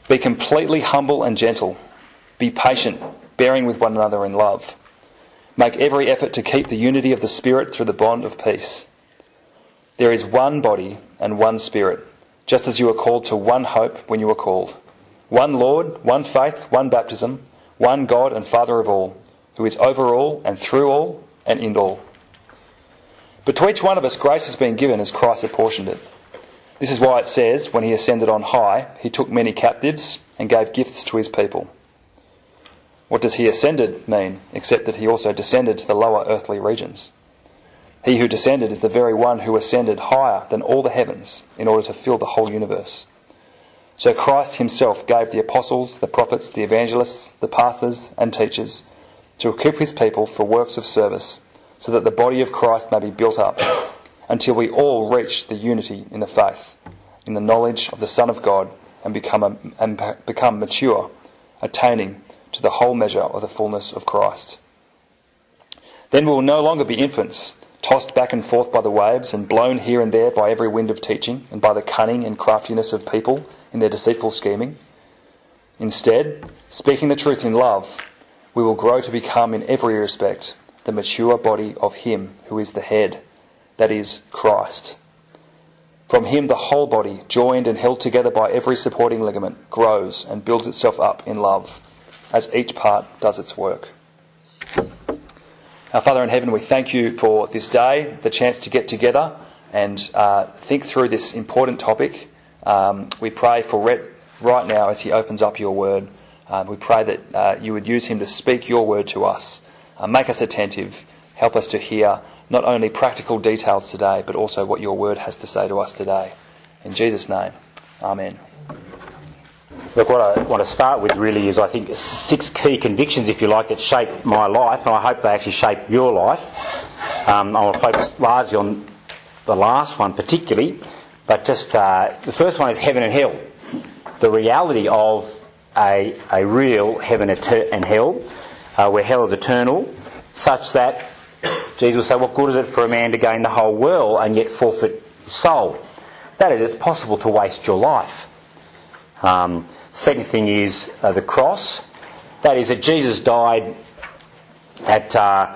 Be completely humble and gentle. Be patient, bearing with one another in love. Make every effort to keep the unity of the Spirit through the bond of peace. There is one body and one Spirit, just as you were called to one hope when you were called. One Lord, one faith, one baptism, one God and Father of all, who is over all and through all and in all. But to each one of us grace has been given as Christ apportioned it. This is why it says, when he ascended on high, he took many captives and gave gifts to his people. What does he ascended mean, except that he also descended to the lower earthly regions? He who descended is the very one who ascended higher than all the heavens in order to fill the whole universe. So Christ himself gave the apostles, the prophets, the evangelists, the pastors and teachers to equip his people for works of service, so that the body of Christ may be built up, until we all reach the unity in the faith, in the knowledge of the Son of God, and become mature, attaining to the whole measure of the fullness of Christ. Then we will no longer be infants, tossed back and forth by the waves and blown here and there by every wind of teaching and by the cunning and craftiness of people in their deceitful scheming. Instead, speaking the truth in love, we will grow to become in every respect the mature body of him who is the head, that is, Christ. From him the whole body, joined and held together by every supporting ligament, grows and builds itself up in love, as each part does its work. Our Father in heaven, we thank you for this day, the chance to get together and think through this important topic. We pray for Rhett right now as he opens up your word. We pray that you would use him to speak your word to us. Make us attentive. Help us to hear not only practical details today, but also what your word has to say to us today. In Jesus' name, amen. Look, what I want to start with really is, I think, 6 key convictions, if you like, that shape my life, and I hope they actually shape your life. I will focus largely on the last one particularly, but just the first one is heaven and hell. The reality of a real heaven and hell, where hell is eternal, such that Jesus will say, what good is it for a man to gain the whole world and yet forfeit his soul? That is, it's possible to waste your life. Second thing is the cross. That is that Jesus died at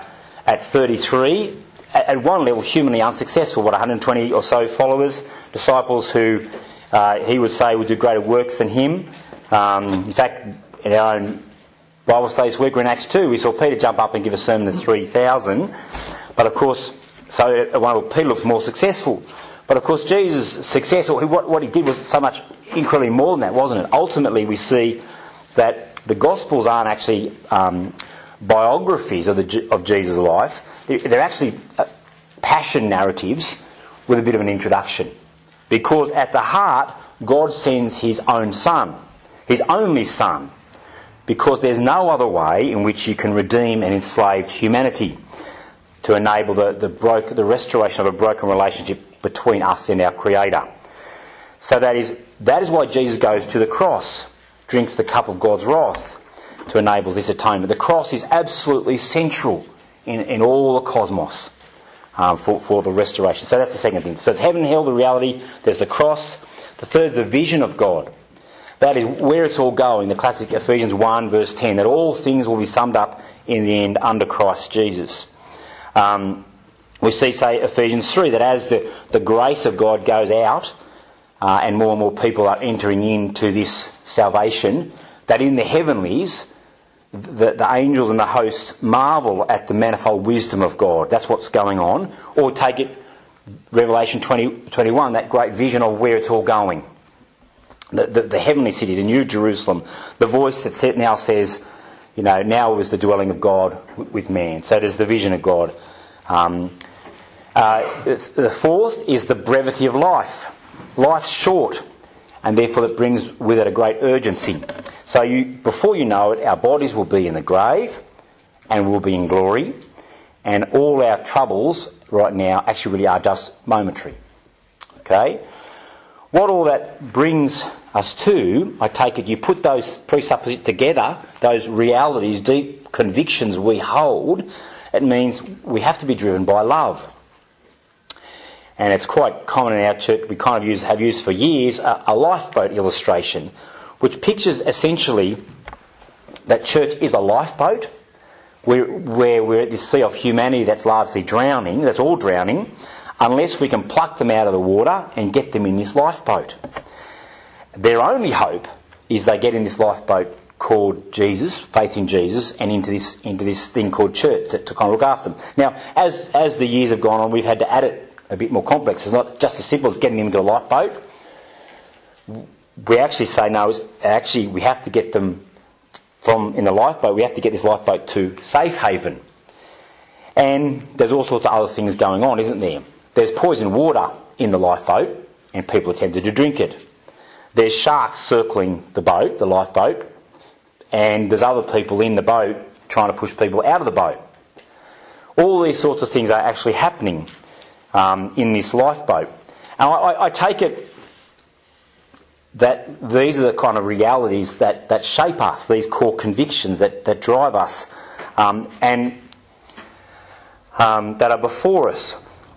33, at one level humanly unsuccessful. 120 or so followers, disciples who he would say would do greater works than him. In fact, in our own Bible studies week, we're in Acts 2, we saw Peter jump up and give a sermon to 3,000. But of course, so at one level Peter looks more successful. But of course Jesus' success, or what he did, was so much incredibly more than that, wasn't it? Ultimately we see that the Gospels aren't actually biographies of Jesus' life. They're actually passion narratives with a bit of an introduction. Because at the heart, God sends his own Son, his only Son, because there's no other way in which you can redeem an enslaved humanity to enable the restoration of a broken relationship between us and our Creator. So that is why Jesus goes to the cross, drinks the cup of God's wrath to enable this atonement. The cross is absolutely central in all the cosmos for the restoration. So that's the second thing. So it's heaven and hell, the reality. There's the cross. The third is the vision of God. That is where it's all going. The classic Ephesians 1 verse 10, that all things will be summed up in the end under Christ Jesus. We see, say, Ephesians 3, that as the grace of God goes out and more people are entering into this salvation, that in the heavenlies, the angels and the hosts marvel at the manifold wisdom of God. That's what's going on. Or take it, Revelation 20:21, that great vision of where it's all going. The heavenly city, the New Jerusalem, the voice that now says, now is the dwelling of God with man. So there's the vision of God. The fourth is the brevity of life. Life's short, and therefore it brings with it a great urgency. So before you know it, our bodies will be in the grave, and we'll be in glory, and all our troubles right now actually really are just momentary. Okay? What all that brings us to, I take it, you put those presuppositions together, those realities, deep convictions we hold, it means we have to be driven by love. And it's quite common in our church, we kind of have used for years a lifeboat illustration, which pictures essentially that church is a lifeboat where we're at this sea of humanity that's largely drowning, that's all drowning, unless we can pluck them out of the water and get them in this lifeboat. Their only hope is they get in this lifeboat called Jesus, faith in Jesus, and into this thing called church to kind of look after them. Now, as the years have gone on, we've had to add it a bit more complex. It's not just as simple as getting them into a lifeboat. We actually say no. We have to get them from in the lifeboat. We have to get this lifeboat to safe haven. And there's all sorts of other things going on, isn't there? There's poison water in the lifeboat, and people are tempted to drink it. There's sharks circling the boat, the lifeboat, and there's other people in the boat trying to push people out of the boat. All these sorts of things are actually happening in this lifeboat. And I take it that these are the kind of realities that shape us, these core convictions that drive us and that are before us.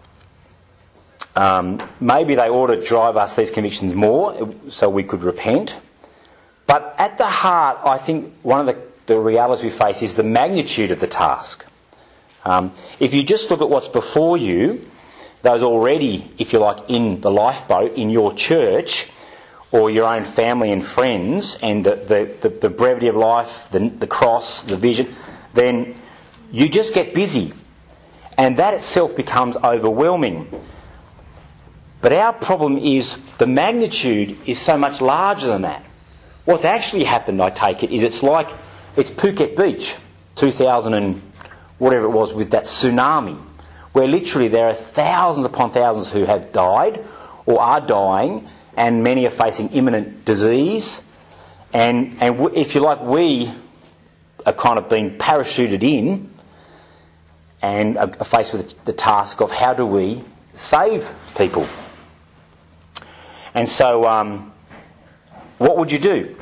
Maybe they ought to drive us, these convictions, more so we could repent. But at the heart, I think one of the realities we face is the magnitude of the task. If you just look at what's before you, those already, if you like, in the lifeboat, in your church, or your own family and friends, and the brevity of life, the cross, the vision, then you just get busy. And that itself becomes overwhelming. But our problem is the magnitude is so much larger than that. What's actually happened, I take it, is it's Phuket Beach, 2000 and whatever it was, with that tsunami, where literally there are thousands upon thousands who have died or are dying, and many are facing imminent disease. And if you like, we are kind of being parachuted in and are faced with the task of how do we save people. And so, what would you do?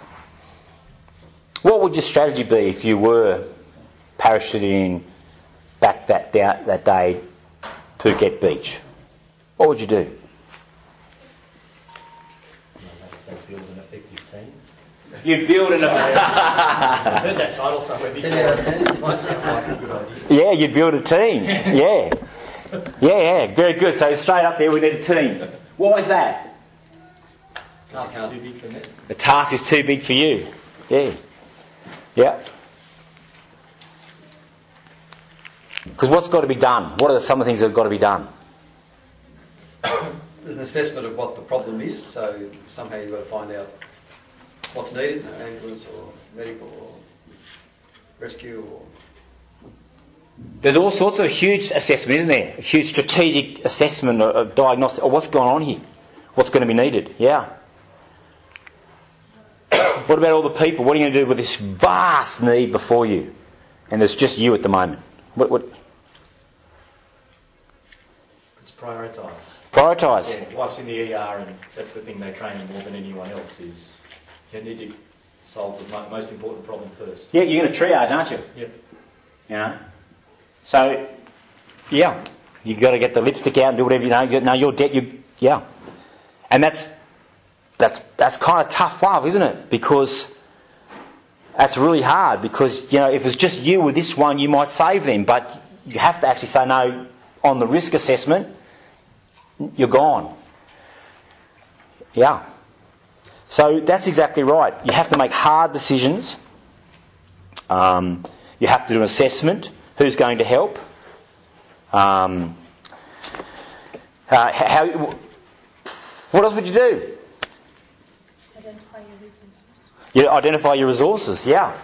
What would your strategy be if you were parachuted in back that day, Phuket Beach? What would you do? Build an effective team. You'd build an I heard that title somewhere before. It might sound like a good idea. Yeah, you'd build a team. Yeah, very good. So straight up there, we need a team. Why is that? The task is too big for me. The task is too big for you. Yeah. Because what's got to be done? What are some of the things that have got to be done? There's an assessment of what the problem is, so somehow you've got to find out what's needed, ambulance or medical or rescue or... There's all sorts of huge assessment, isn't there? A huge strategic assessment of diagnostic of what's going on here, what's going to be needed. Yeah. What about all the people? What are you going to do with this vast need before you? And there's just you at the moment. What? It's prioritise. Prioritise. Yeah, wife's in the ER, and that's the thing they train more than anyone else is you need to solve the most important problem first. Yeah, you're going to triage, aren't you? Yep. You know. So, yeah, you've got to get the lipstick out and do whatever you know. No, you're dead. Yeah, and that's kind of tough love, isn't it? Because that's really hard. Because if it's just you with this one, you might save them, but you have to actually say no on the risk assessment. You're gone. Yeah. So that's exactly right. You have to make hard decisions. You have to do an assessment. Who's going to help? What else would you do? Identify your resources. You identify your resources, yeah.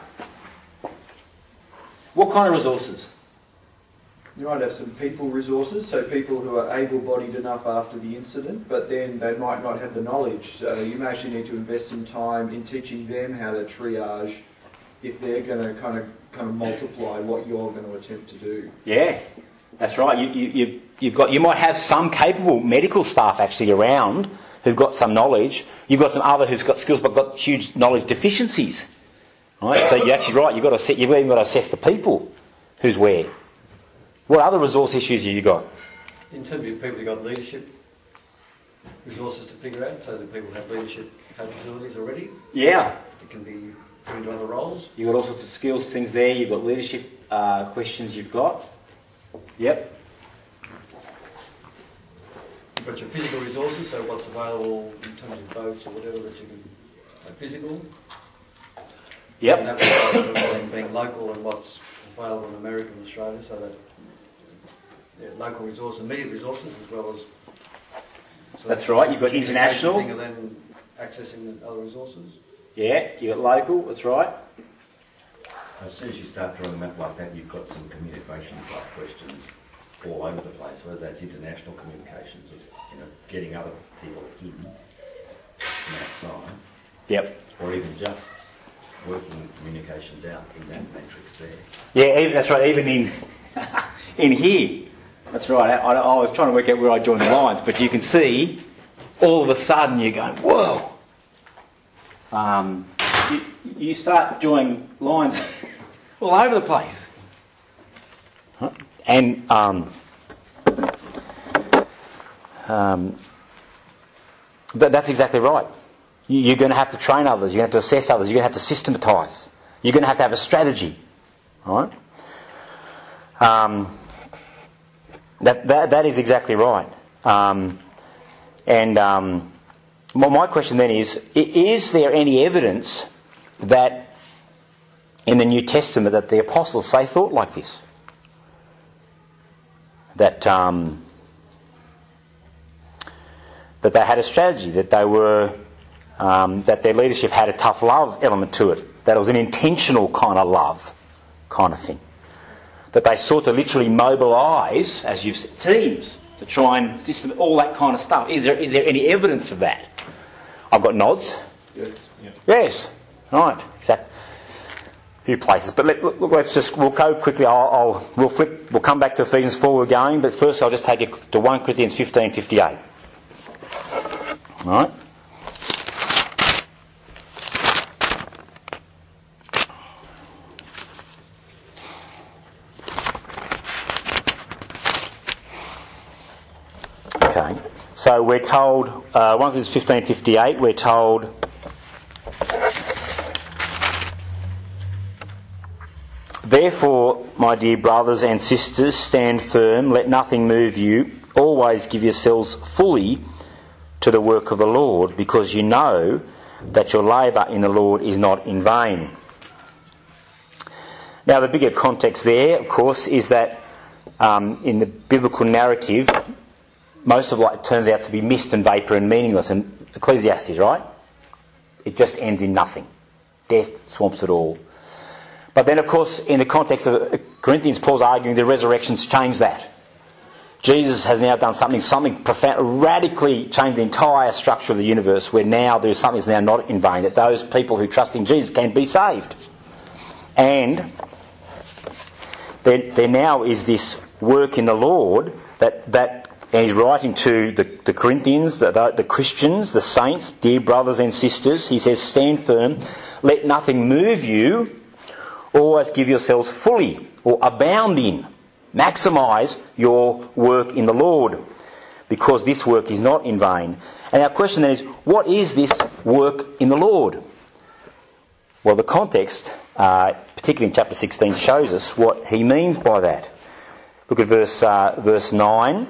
What kind of resources? You might have some people resources, so people who are able-bodied enough after the incident, but then they might not have the knowledge. So you may actually need to invest some time in teaching them how to triage if they're going to kind of multiply what you're going to attempt to do. Yeah, that's right. You might have some capable medical staff actually around who've got some knowledge. You've got some other who's got skills but got huge knowledge deficiencies. Right? So you're actually right. You've even got to assess the people who's where. What other resource issues have you got? In terms of people who've got leadership resources to figure out so that people have leadership capabilities already? Yeah. It can be put into other roles? You've got all sorts of skills, things there. You've got leadership questions you've got. Yep. You've got your physical resources, so what's available in terms of boats or whatever that you can, physical. Yep. And that was being local and what's available in America and Australia, so that local resources, immediate resources as well as... So that's right, you've got international. Thing of then accessing other resources. Yeah, you've got local, that's right. As soon as you start drawing a map like that, you've got some communication type questions all over the place, whether that's international communications, of, getting other people in from outside. Yep. Or even just working communications out in that matrix there. Yeah, that's right, even in here. That's right, I was trying to work out where I joined the lines, but you can see all of a sudden you're going, whoa! You start drawing lines all over the place. And that's exactly right. You're going to have to train others, you're going to have to assess others, you're going to have to systematise, you're going to have a strategy. Right? That is exactly right. My question then is there any evidence that in the New Testament that the apostles, say, thought like this? That they had a strategy, that they were, that their leadership had a tough love element to it, that it was an intentional kind of love kind of thing. That they sought to literally mobilise, as you've said, teams to try and system all that kind of stuff. Is there any evidence of that? I've got nods. Yes. Yep. Yes. Right. Exactly. A few places, but we'll go quickly. We'll come back to Ephesians 4. We're going, but first I'll just take you to 1 Corinthians 15:58. All right. Okay, so we're told, 1 Corinthians 15:58, we're told, therefore, my dear brothers and sisters, stand firm, let nothing move you, always give yourselves fully to the work of the Lord, because you know that your labour in the Lord is not in vain. Now, the bigger context there, of course, is that in the biblical narrative, most of it turns out to be mist and vapour and meaningless. And Ecclesiastes, right? It just ends in nothing. Death swamps it all. But then, of course, in the context of Corinthians, Paul's arguing the resurrection's changed that. Jesus has now done something profound, radically changed the entire structure of the universe, where now there's something that's now not in vain, that those people who trust in Jesus can be saved. And there now is this work in the Lord that and he's writing to the Corinthians, the Christians, the saints, dear brothers and sisters. He says, stand firm, let nothing move you, always give yourselves fully or abound in. Maximise your work in the Lord, because this work is not in vain. And our question then is, what is this work in the Lord? Well, the context, particularly in chapter 16, shows us what he means by that. Look at verse 9.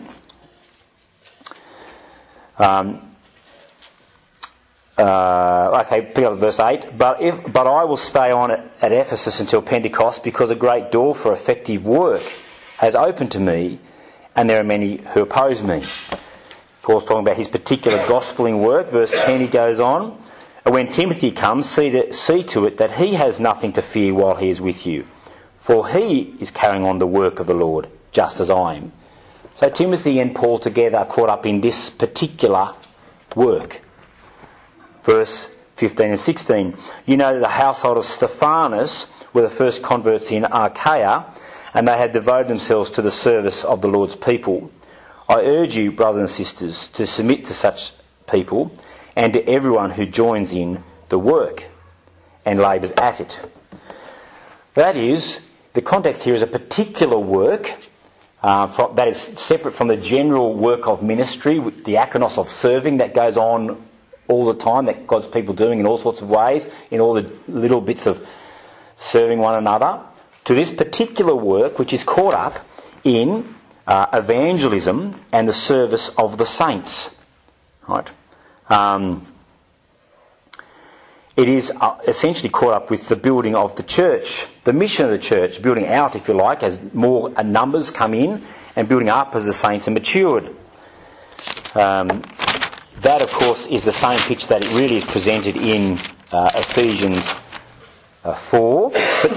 Pick up verse 8. But I will stay on at Ephesus until Pentecost, because a great door for effective work has opened to me, and there are many who oppose me. Paul's talking about his particular gospeling work. Verse 10, he goes on, when Timothy comes, see to it that he has nothing to fear while he is with you, for he is carrying on the work of the Lord, just as I am. So Timothy and Paul together are caught up in this particular work. Verse 15 and 16. You know that the household of Stephanus were the first converts in Achaia, and they had devoted themselves to the service of the Lord's people. I urge you, brothers and sisters, to submit to such people and to everyone who joins in the work and labours at it. That is, the context here is a particular work That is separate from the general work of ministry, diakonos of serving that goes on all the time, that God's people doing in all sorts of ways, in all the little bits of serving one another, to this particular work which is caught up in evangelism and the service of the saints. Right? It is essentially caught up with the building of the church, the mission of the church, building out, if you like, as more numbers come in, and building up as the saints are matured. That, of course, is the same picture that it really is presented in Ephesians 4.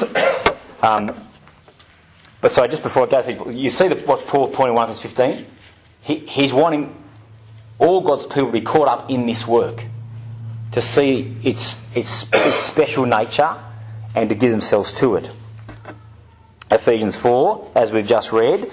But sorry, just before I go through, you see what's Paul pointing 1 verse 15? He's wanting all God's people to be caught up in this work, to see its special nature and to give themselves to it. Ephesians 4, as we've just read.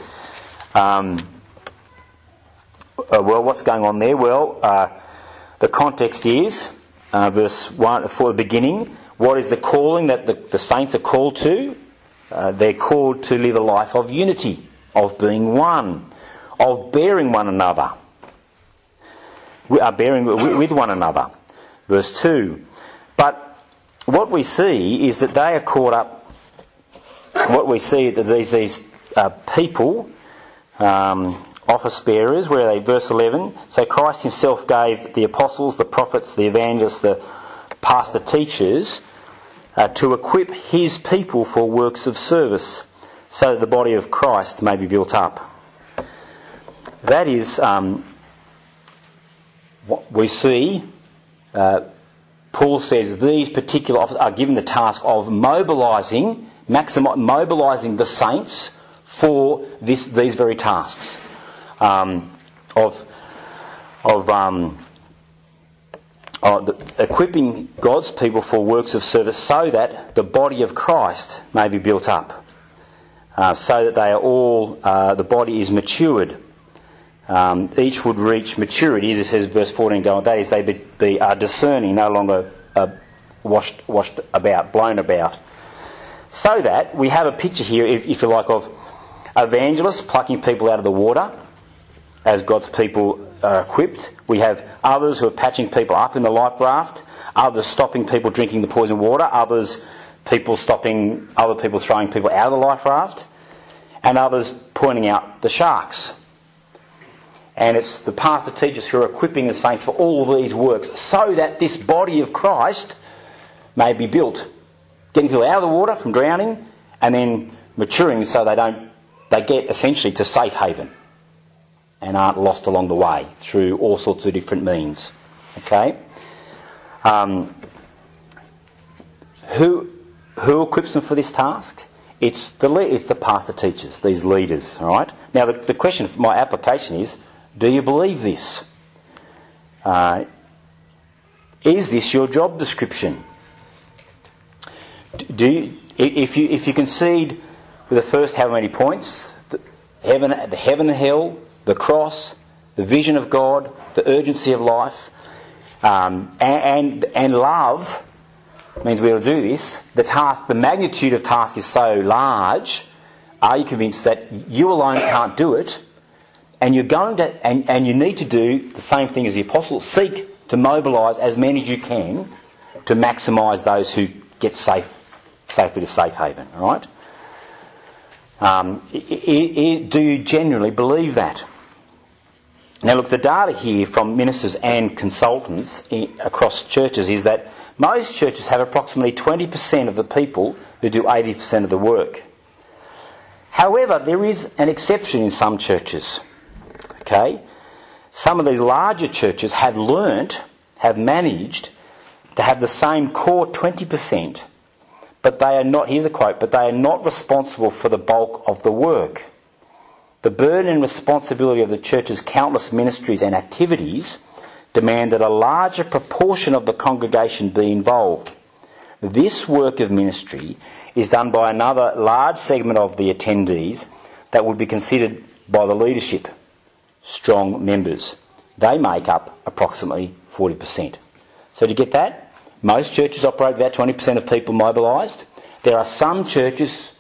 Well, what's going on there? Well, the context is, verse 1, for the beginning, what is the calling that the saints are called to? They're called to live a life of unity, of being one, of bearing one another. We are bearing with one another. Verse 2. But what we see is that they are caught up, what we see that these people, office bearers, where they, verse 11, so Christ himself gave the apostles, the prophets, the evangelists, the pastor teachers, to equip his people for works of service, so that the body of Christ may be built up. That is what we see. Paul says these particular officers are given the task of mobilising the saints for these very tasks, equipping God's people for works of service, so that the body of Christ may be built up, so that they are all the body is matured. Each would reach maturity, as it says in verse 14, that is, they are discerning, no longer washed about, blown about. So that we have a picture here, if you like, of evangelists plucking people out of the water as God's people are equipped. We have others who are patching people up in the life raft, others stopping people drinking the poison water, people stopping other people throwing people out of the life raft, and others pointing out the sharks. And it's the pastor teachers who are equipping the saints for all these works, so that this body of Christ may be built, getting people out of the water from drowning, and then maturing so they get essentially to safe haven and aren't lost along the way through all sorts of different means. Okay? Who equips them for this task? It's the pastor teachers, these leaders. All right. Now the question, my application is: do you believe this? Is this your job description? If you concede with the first how many points, the heaven and hell, the cross, the vision of God, the urgency of life, and love means we'll do this. The magnitude of task is so large. Are you convinced that you alone can't do it? And you're going to, and you need to do the same thing as the apostles: seek to mobilise as many as you can to maximise those who get safely to safe haven. All right? Do you genuinely believe that? Now, look, the data here from ministers and consultants across churches is that most churches have approximately 20% of the people who do 80% of the work. However, there is an exception in some churches. Okay? Some of these larger churches have managed to have the same core 20%, but they are not, here's a quote, but they are not responsible for the bulk of the work. The burden and responsibility of the church's countless ministries and activities demand that a larger proportion of the congregation be involved. This work of ministry is done by another large segment of the attendees that would be considered by the leadership strong members. They make up approximately 40%. So do you get that? Most churches operate about 20% of people mobilised. There are some churches,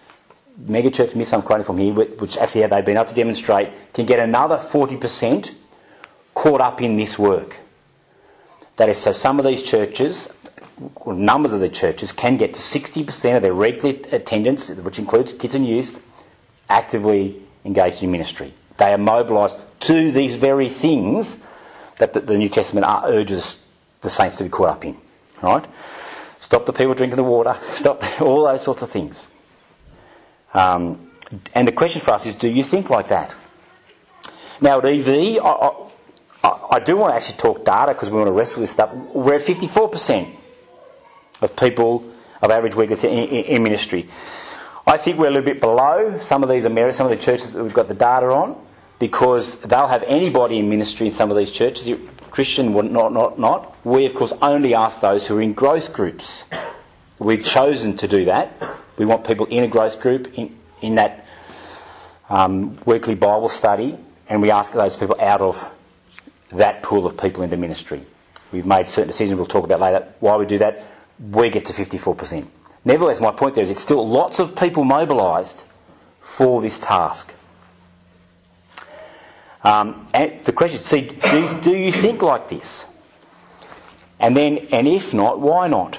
megachurch myths I'm quoting from here, which actually they've been able to demonstrate, can get another 40% caught up in this work. That is, so some of these churches, or numbers of the churches, can get to 60% of their regular attendance, which includes kids and youth, actively engaged in ministry. They are mobilised to these very things that the New Testament urges the saints to be caught up in. Right? Stop the people drinking the water. Stop all those sorts of things. And the question for us is, do you think like that? Now at EV, I do want to actually talk data because we want to wrestle with this stuff. We're at 54% of people of average weekly in ministry. I think we're a little bit below some of these some of the churches that we've got the data on, because they'll have anybody in ministry in some of these churches. Christian, not. We, of course, only ask those who are in growth groups. We've chosen to do that. We want people in a growth group, in that weekly Bible study, and we ask those people out of that pool of people into ministry. We've made certain decisions we'll talk about later. Why we do that, we get to 54%. Nevertheless, my point there is it's still lots of people mobilised for this task. And the question, see, do you think like this? And if not, why not?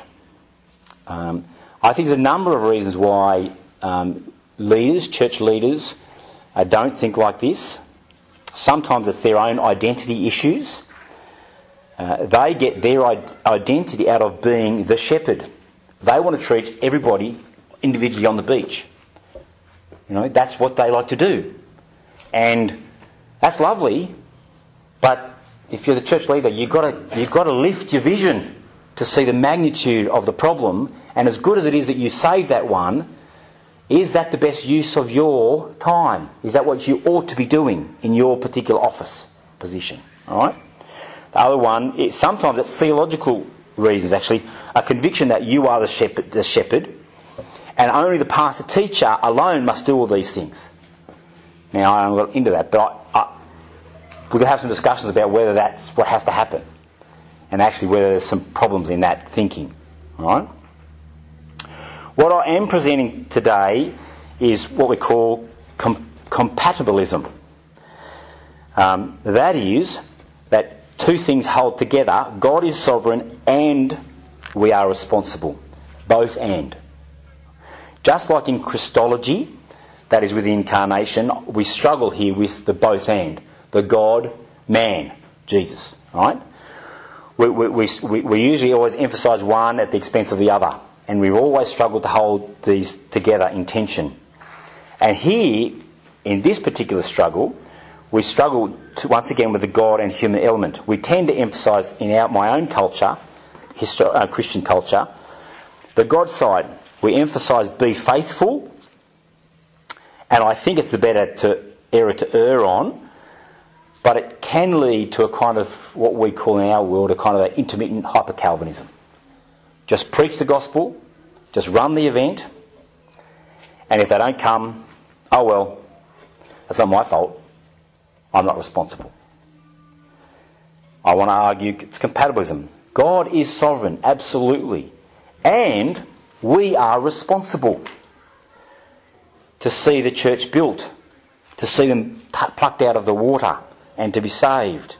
I think there's a number of reasons why church leaders, don't think like this. Sometimes it's their own identity issues. They get their identity out of being the shepherd. They want to treat everybody individually on the beach. That's what they like to do. And that's lovely, but if you're the church leader, you've got to lift your vision to see the magnitude of the problem. And as good as it is that you save that one, is that the best use of your time? Is that what you ought to be doing in your particular office position? All right. The other one is sometimes it's theological reasons. Actually, a conviction that you are the shepherd, and only the pastor teacher alone must do all these things. Now, I haven't got into that, but we could have some discussions about whether that's what has to happen, and actually whether there's some problems in that thinking. All right. What I am presenting today is what we call compatibilism. That is that two things hold together. God is sovereign and we are responsible. Both and. Just like in Christology, that is with the incarnation, we struggle here with the both and. The God-man, Jesus. Right? We usually always emphasise one at the expense of the other. And we've always struggled to hold these together in tension. And here, in this particular struggle, we struggle once again with the God and human element. We tend to emphasise in my own culture, Christian culture, the God side. We emphasise be faithful, and I think it's the better area to err on, but it can lead to a kind of what we call in our world a kind of an intermittent hyper-Calvinism. Just preach the gospel, just run the event, and if they don't come, oh well, that's not my fault. I'm not responsible. I want to argue it's compatibilism. God is sovereign, absolutely. And we are responsible to see the church built, to see them plucked out of the water and to be saved.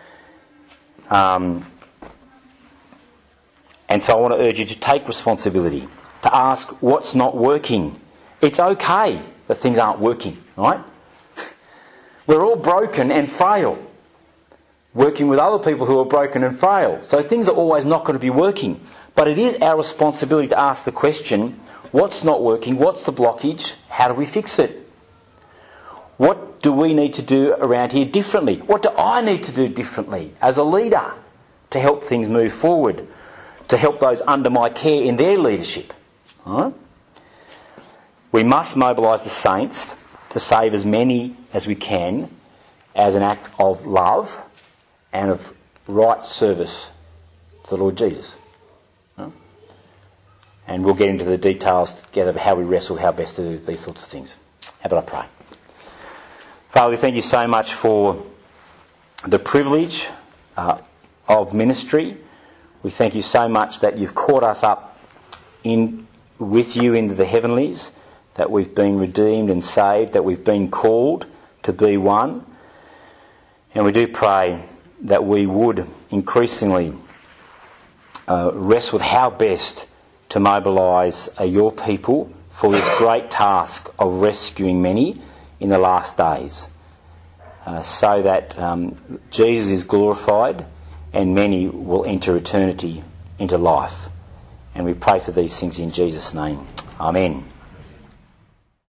And so I want to urge you to take responsibility, to ask what's not working. It's okay that things aren't working, right? We're all broken and frail, working with other people who are broken and frail. So things are always not going to be working. But it is our responsibility to ask the question, what's not working? What's the blockage? How do we fix it? What do we need to do around here differently? What do I need to do differently as a leader to help things move forward? To help those under my care in their leadership. Right? We must mobilise the saints to save as many as we can as an act of love and of right service to the Lord Jesus. Right? And we'll get into the details together of how we wrestle, how best to do these sorts of things. How about I pray? Father, we thank you so much for the privilege of ministry. We thank you so much that you've caught us up with you into the heavenlies. that we've been redeemed and saved, that we've been called to be one. And we do pray that we would increasingly wrestle with how best to mobilise your people for this great task of rescuing many in the last days, so that Jesus is glorified and many will enter eternity into life. And we pray for these things in Jesus' name. Amen.